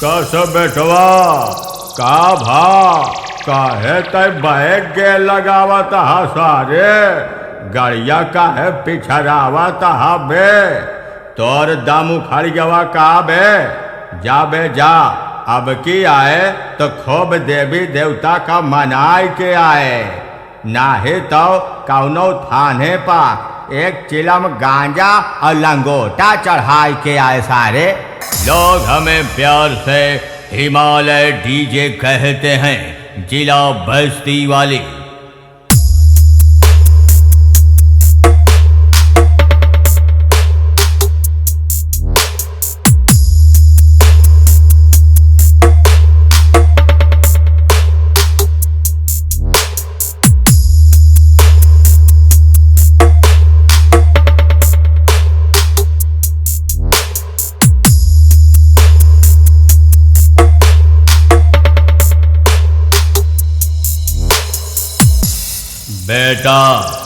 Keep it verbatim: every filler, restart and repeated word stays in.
कस बेटवा का भा काहे तय बैग गे लगावत हा सारे गड़िया काहे पिछरावत हा बे तोर दम उखड़ गवा का बे जा बे जा अब की आए तो खूब देवी देवता का मनाई के आए नाही तो कौनो थाने पा एक चिलम गांजा और लंगोटा चढ़ाई के आए सारे। लोग हमें प्यार से हिमालय डीजे कहते हैं, जिला बस्ती वाली। बेटा